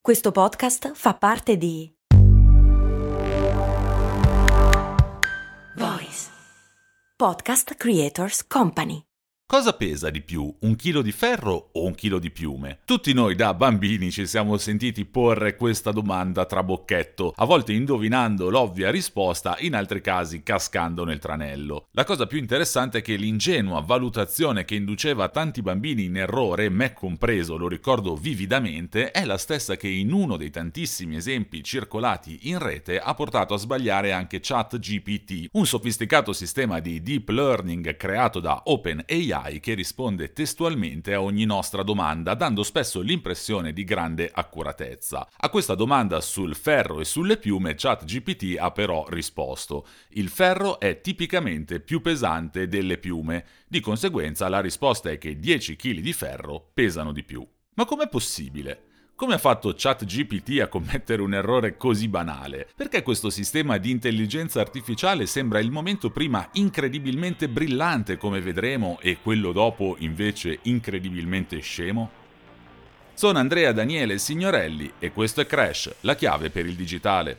Questo podcast fa parte di Voice Podcast Creators Company. Cosa pesa di più, 1 chilo di ferro o 1 chilo di piume? Tutti noi da bambini ci siamo sentiti porre questa domanda trabocchetto, a volte indovinando l'ovvia risposta, in altri casi cascando nel tranello. La cosa più interessante è che l'ingenua valutazione che induceva tanti bambini in errore, me compreso, lo ricordo vividamente, è la stessa che in uno dei tantissimi esempi circolati in rete ha portato a sbagliare anche ChatGPT, un sofisticato sistema di deep learning creato da OpenAI che risponde testualmente a ogni nostra domanda, dando spesso l'impressione di grande accuratezza. A questa domanda sul ferro e sulle piume, ChatGPT ha però risposto: il ferro è tipicamente più pesante delle piume, di conseguenza la risposta è che 10 kg di ferro pesano di più. Ma com'è possibile? Come ha fatto ChatGPT a commettere un errore così banale? Perché questo sistema di intelligenza artificiale sembra il momento prima incredibilmente brillante, come vedremo, e quello dopo invece incredibilmente scemo? Sono Andrea Daniele Signorelli e questo è Crash, la chiave per il digitale.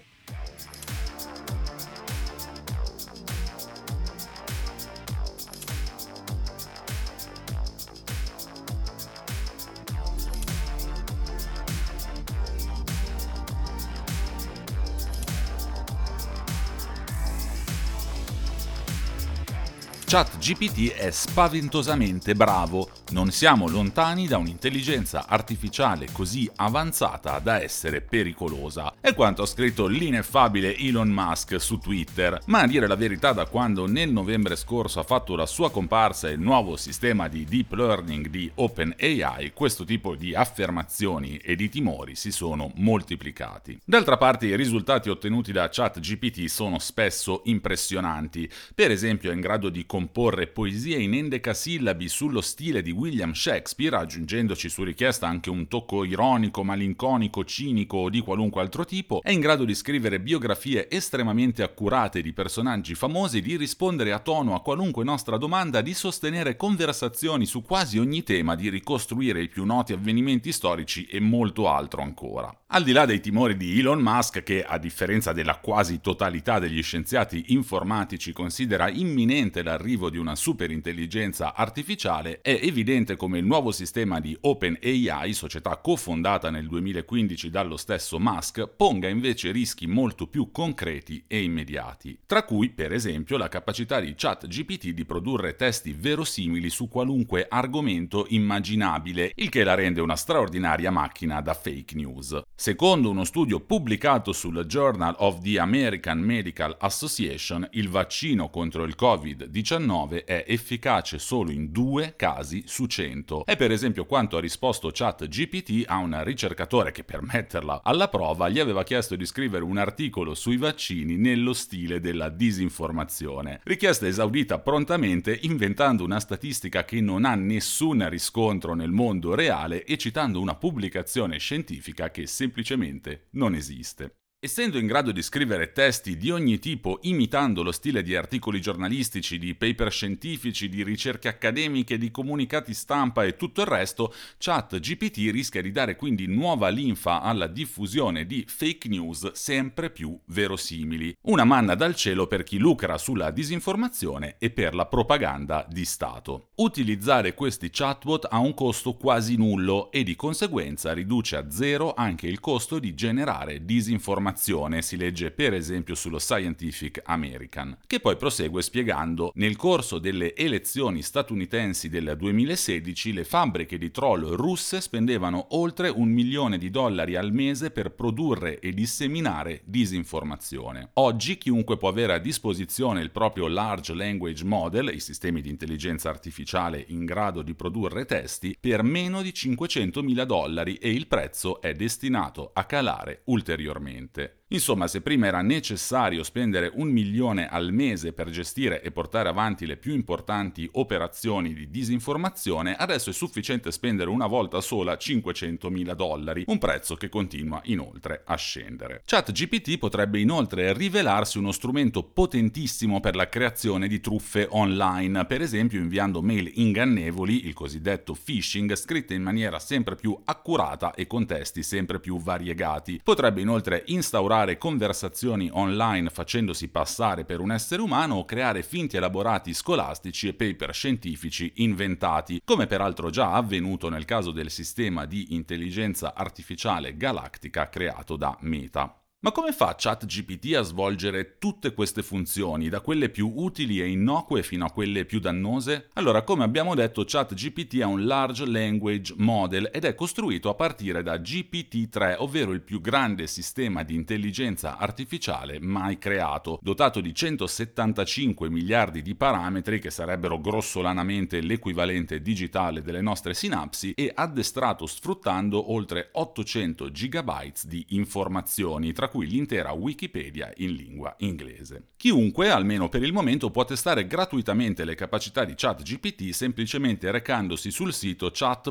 ChatGPT è spaventosamente bravo, non siamo lontani da un'intelligenza artificiale così avanzata da essere pericolosa. È quanto ha scritto l'ineffabile Elon Musk su Twitter, ma a dire la verità da quando nel novembre scorso ha fatto la sua comparsa il nuovo sistema di deep learning di OpenAI, questo tipo di affermazioni e di timori si sono moltiplicati. D'altra parte i risultati ottenuti da ChatGPT sono spesso impressionanti, per esempio è in grado di comporre poesie in endecasillabi sullo stile di William Shakespeare, aggiungendoci su richiesta anche un tocco ironico, malinconico, cinico o di qualunque altro tipo, è in grado di scrivere biografie estremamente accurate di personaggi famosi, di rispondere a tono a qualunque nostra domanda, di sostenere conversazioni su quasi ogni tema, di ricostruire i più noti avvenimenti storici e molto altro ancora. Al di là dei timori di Elon Musk, che a differenza della quasi totalità degli scienziati informatici considera imminente l'arrivo di una superintelligenza artificiale, è evidente come il nuovo sistema di OpenAI, società cofondata nel 2015 dallo stesso Musk, ponga invece rischi molto più concreti e immediati, tra cui per esempio la capacità di ChatGPT di produrre testi verosimili su qualunque argomento immaginabile, il che la rende una straordinaria macchina da fake news. Secondo uno studio pubblicato sul Journal of the American Medical Association, il vaccino contro il Covid-19 è efficace solo in 2 casi su 100. È per esempio quanto ha risposto ChatGPT a un ricercatore che per metterla alla prova gli aveva chiesto di scrivere un articolo sui vaccini nello stile della disinformazione. Richiesta esaudita prontamente, inventando una statistica che non ha nessun riscontro nel mondo reale e citando una pubblicazione scientifica che semplicemente non esiste. Essendo in grado di scrivere testi di ogni tipo imitando lo stile di articoli giornalistici, di paper scientifici, di ricerche accademiche, di comunicati stampa e tutto il resto, ChatGPT rischia di dare quindi nuova linfa alla diffusione di fake news sempre più verosimili. Una manna dal cielo per chi lucra sulla disinformazione e per la propaganda di Stato. Utilizzare questi chatbot ha un costo quasi nullo e di conseguenza riduce a zero anche il costo di generare disinformazione, si legge per esempio sullo Scientific American, che poi prosegue spiegando: nel corso delle elezioni statunitensi del 2016 le fabbriche di troll russe spendevano oltre $1 milione al mese per produrre e disseminare disinformazione. Oggi chiunque può avere a disposizione il proprio Large Language Model, i sistemi di intelligenza artificiale in grado di produrre testi, per meno di $500.000 e il prezzo è destinato a calare ulteriormente. Insomma, se prima era necessario spendere 1 milione al mese per gestire e portare avanti le più importanti operazioni di disinformazione, adesso è sufficiente spendere una volta sola $500.000, un prezzo che continua inoltre a scendere. ChatGPT potrebbe inoltre rivelarsi uno strumento potentissimo per la creazione di truffe online, per esempio inviando mail ingannevoli, il cosiddetto phishing, scritte in maniera sempre più accurata e con testi sempre più variegati. Potrebbe inoltre instaurare conversazioni online facendosi passare per un essere umano o creare finti elaborati scolastici e paper scientifici inventati, come peraltro già avvenuto nel caso del sistema di intelligenza artificiale galattica creato da Meta. Ma come fa ChatGPT a svolgere tutte queste funzioni, da quelle più utili e innocue fino a quelle più dannose? Allora, come abbiamo detto, ChatGPT è un Large Language Model ed è costruito a partire da GPT-3, ovvero il più grande sistema di intelligenza artificiale mai creato, dotato di 175 miliardi di parametri, che sarebbero grossolanamente l'equivalente digitale delle nostre sinapsi, e addestrato sfruttando oltre 800 gigabytes di informazioni, tra cui l'intera Wikipedia in lingua inglese. Chiunque, almeno per il momento, può testare gratuitamente le capacità di ChatGPT semplicemente recandosi sul sito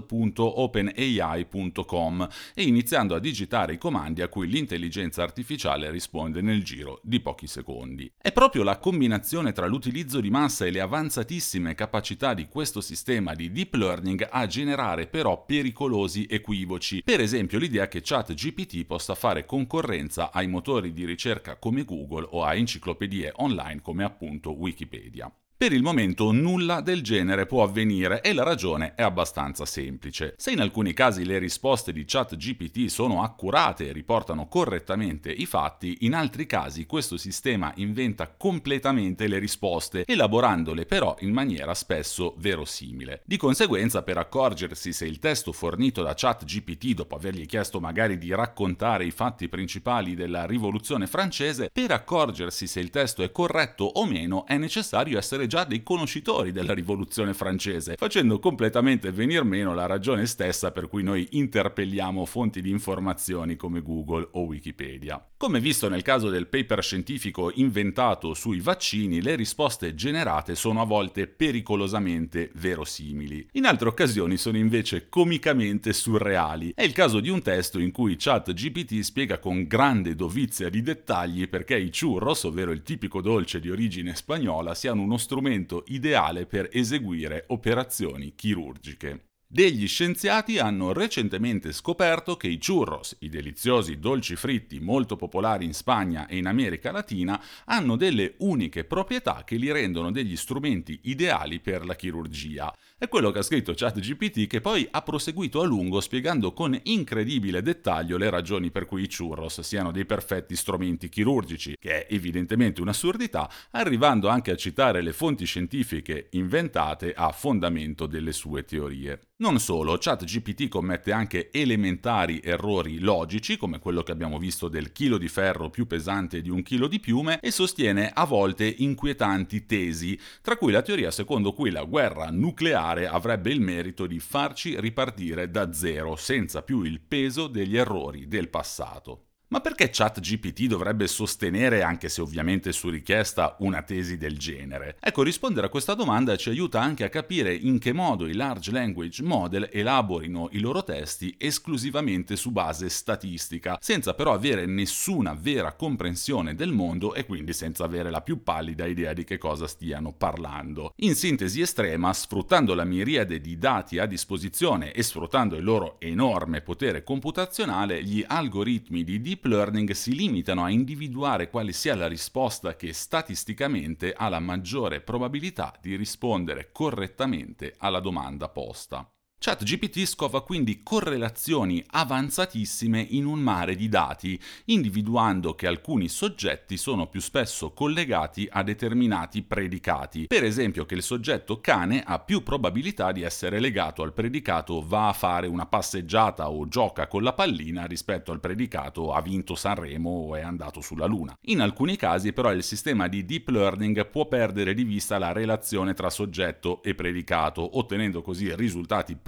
chat.openai.com e iniziando a digitare i comandi a cui l'intelligenza artificiale risponde nel giro di pochi secondi. È proprio la combinazione tra l'utilizzo di massa e le avanzatissime capacità di questo sistema di deep learning a generare però pericolosi equivoci. Per esempio l'idea che ChatGPT possa fare concorrenza ai motori di ricerca come Google o a enciclopedie online come appunto Wikipedia. Per il momento nulla del genere può avvenire e la ragione è abbastanza semplice. Se in alcuni casi le risposte di ChatGPT sono accurate e riportano correttamente i fatti, in altri casi questo sistema inventa completamente le risposte, elaborandole però in maniera spesso verosimile. Di conseguenza, per accorgersi se il testo fornito da ChatGPT, dopo avergli chiesto magari di raccontare i fatti principali della Rivoluzione francese, per accorgersi se il testo è corretto o meno è necessario essere già dei conoscitori della Rivoluzione francese, facendo completamente venir meno la ragione stessa per cui noi interpelliamo fonti di informazioni come Google o Wikipedia. Come visto nel caso del paper scientifico inventato sui vaccini, le risposte generate sono a volte pericolosamente verosimili. In altre occasioni sono invece comicamente surreali. È il caso di un testo in cui ChatGPT spiega con grande dovizia di dettagli perché i churros, ovvero il tipico dolce di origine spagnola, siano uno strumento ideale per eseguire operazioni chirurgiche. Degli scienziati hanno recentemente scoperto che i churros, i deliziosi dolci fritti molto popolari in Spagna e in America Latina, hanno delle uniche proprietà che li rendono degli strumenti ideali per la chirurgia. È quello che ha scritto ChatGPT, che poi ha proseguito a lungo spiegando con incredibile dettaglio le ragioni per cui i churros siano dei perfetti strumenti chirurgici, che è evidentemente un'assurdità, arrivando anche a citare le fonti scientifiche inventate a fondamento delle sue teorie. Non solo, ChatGPT commette anche elementari errori logici, come quello che abbiamo visto del chilo di ferro più pesante di un chilo di piume, e sostiene a volte inquietanti tesi, tra cui la teoria secondo cui la guerra nucleare avrebbe il merito di farci ripartire da zero, senza più il peso degli errori del passato. Ma perché ChatGPT dovrebbe sostenere, anche se ovviamente su richiesta, una tesi del genere? Ecco, rispondere a questa domanda ci aiuta anche a capire in che modo i Large Language Model elaborino i loro testi esclusivamente su base statistica, senza però avere nessuna vera comprensione del mondo e quindi senza avere la più pallida idea di che cosa stiano parlando. In sintesi estrema, sfruttando la miriade di dati a disposizione e sfruttando il loro enorme potere computazionale, gli algoritmi di deep learning si limitano a individuare quale sia la risposta che statisticamente ha la maggiore probabilità di rispondere correttamente alla domanda posta. ChatGPT scova quindi correlazioni avanzatissime in un mare di dati, individuando che alcuni soggetti sono più spesso collegati a determinati predicati. Per esempio che il soggetto cane ha più probabilità di essere legato al predicato va a fare una passeggiata o gioca con la pallina rispetto al predicato ha vinto Sanremo o è andato sulla Luna. In alcuni casi però il sistema di deep learning può perdere di vista la relazione tra soggetto e predicato, ottenendo così risultati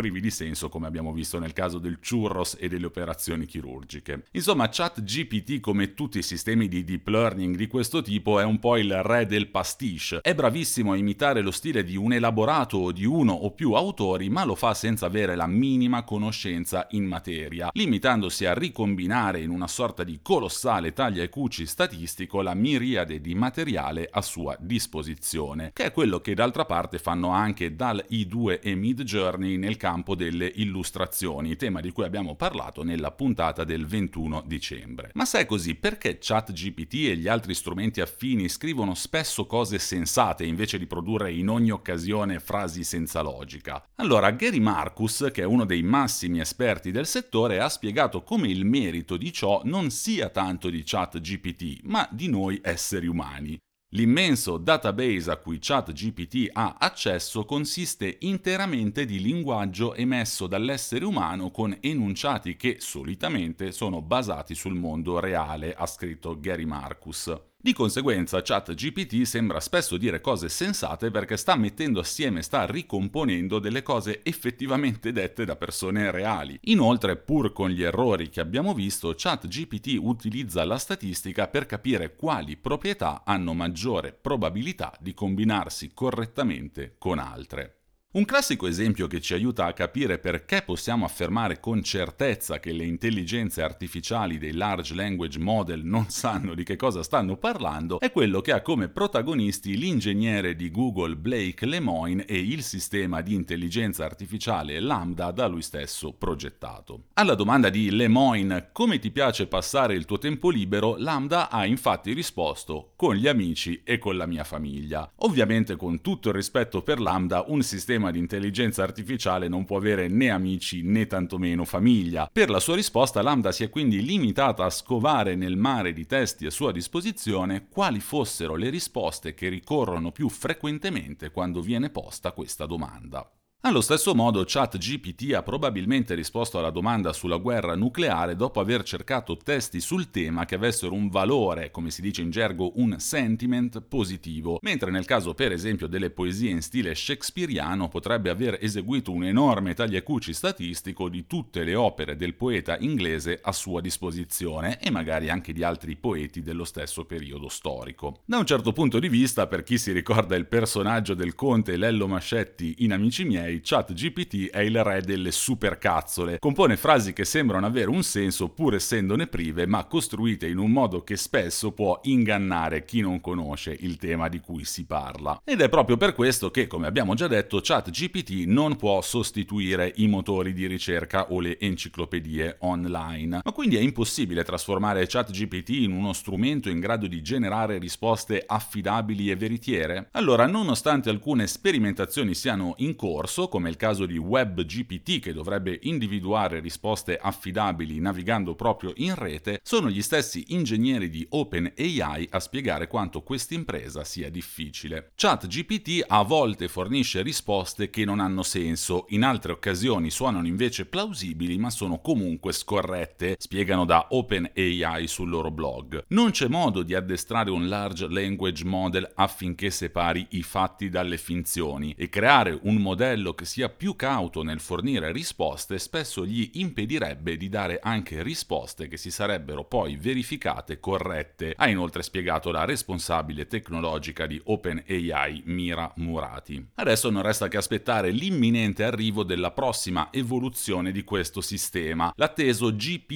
privi di senso, come abbiamo visto nel caso del churros e delle operazioni chirurgiche. Insomma, ChatGPT, come tutti i sistemi di deep learning di questo tipo, è un po' il re del pastiche. È bravissimo a imitare lo stile di un elaborato o di uno o più autori, ma lo fa senza avere la minima conoscenza in materia, limitandosi a ricombinare in una sorta di colossale taglia e cuci statistico la miriade di materiale a sua disposizione, che è quello che d'altra parte fanno anche DALL-E 2 e Midjourney nel campo delle illustrazioni, tema di cui abbiamo parlato nella puntata del 21 dicembre. Ma se è così, perché ChatGPT e gli altri strumenti affini scrivono spesso cose sensate invece di produrre in ogni occasione frasi senza logica? Allora, Gary Marcus, che è uno dei massimi esperti del settore, ha spiegato come il merito di ciò non sia tanto di ChatGPT, ma di noi esseri umani. L'immenso database a cui ChatGPT ha accesso consiste interamente di linguaggio emesso dall'essere umano con enunciati che solitamente sono basati sul mondo reale, ha scritto Gary Marcus. Di conseguenza, ChatGPT sembra spesso dire cose sensate perché sta mettendo assieme, sta ricomponendo delle cose effettivamente dette da persone reali. Inoltre, pur con gli errori che abbiamo visto, ChatGPT utilizza la statistica per capire quali proprietà hanno maggiore probabilità di combinarsi correttamente con altre. Un classico esempio che ci aiuta a capire perché possiamo affermare con certezza che le intelligenze artificiali dei large language model non sanno di che cosa stanno parlando è quello che ha come protagonisti l'ingegnere di Google Blake Lemoine e il sistema di intelligenza artificiale Lambda da lui stesso progettato. Alla domanda di Lemoine "come ti piace passare il tuo tempo libero?", Lambda ha infatti risposto "con gli amici e con la mia famiglia". Ovviamente, con tutto il rispetto per Lambda, un sistema di intelligenza artificiale non può avere né amici né tantomeno famiglia. Per la sua risposta Lambda si è quindi limitata a scovare nel mare di testi a sua disposizione quali fossero le risposte che ricorrono più frequentemente quando viene posta questa domanda. Allo stesso modo, ChatGPT ha probabilmente risposto alla domanda sulla guerra nucleare dopo aver cercato testi sul tema che avessero un valore, come si dice in gergo, un sentiment positivo, mentre nel caso per esempio delle poesie in stile shakespeariano potrebbe aver eseguito un enorme tagliacuci statistico di tutte le opere del poeta inglese a sua disposizione e magari anche di altri poeti dello stesso periodo storico. Da un certo punto di vista, per chi si ricorda il personaggio del conte Lello Mascetti in Amici miei, ChatGPT è il re delle supercazzole. Compone frasi che sembrano avere un senso pur essendone prive, ma costruite in un modo che spesso può ingannare chi non conosce il tema di cui si parla. Ed è proprio per questo che, come abbiamo già detto, ChatGPT non può sostituire i motori di ricerca o le enciclopedie online. Ma quindi è impossibile trasformare ChatGPT in uno strumento in grado di generare risposte affidabili e veritiere? Allora, nonostante alcune sperimentazioni siano in corso, come il caso di WebGPT che dovrebbe individuare risposte affidabili navigando proprio in rete, sono gli stessi ingegneri di OpenAI a spiegare quanto quest'impresa sia difficile. ChatGPT a volte fornisce risposte che non hanno senso, in altre occasioni suonano invece plausibili ma sono comunque scorrette, spiegano da OpenAI sul loro blog. Non c'è modo di addestrare un large language model affinché separi i fatti dalle finzioni e creare un modello che sia più cauto nel fornire risposte spesso gli impedirebbe di dare anche risposte che si sarebbero poi verificate corrette, ha inoltre spiegato la responsabile tecnologica di OpenAI Mira Murati. Adesso non resta che aspettare l'imminente arrivo della prossima evoluzione di questo sistema, l'atteso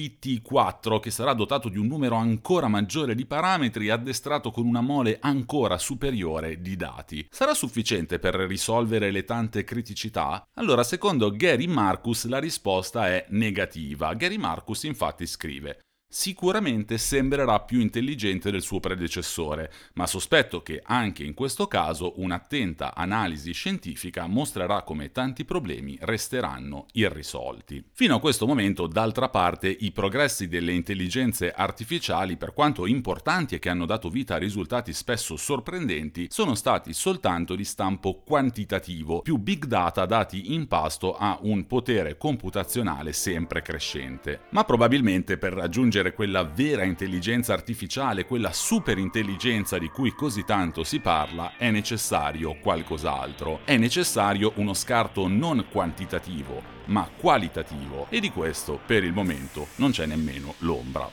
GPT-4, che sarà dotato di un numero ancora maggiore di parametri e addestrato con una mole ancora superiore di dati. Sarà sufficiente per risolvere le tante criticità? Allora, secondo Gary Marcus la risposta è negativa. Gary Marcus infatti scrive: sicuramente sembrerà più intelligente del suo predecessore, ma sospetto che anche in questo caso un'attenta analisi scientifica mostrerà come tanti problemi resteranno irrisolti. Fino a questo momento, d'altra parte, i progressi delle intelligenze artificiali, per quanto importanti e che hanno dato vita a risultati spesso sorprendenti, sono stati soltanto di stampo quantitativo, più big data dati in pasto a un potere computazionale sempre crescente. Ma probabilmente per raggiungere raggiungere quella vera intelligenza artificiale, quella superintelligenza di cui così tanto si parla, è necessario qualcos'altro. È necessario uno scarto non quantitativo, ma qualitativo, e di questo per il momento non c'è nemmeno l'ombra.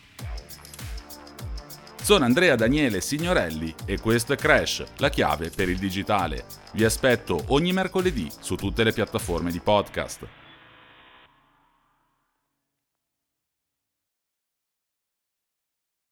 Sono Andrea Daniele Signorelli e questo è Crash, la chiave per il digitale. Vi aspetto ogni mercoledì su tutte le piattaforme di podcast.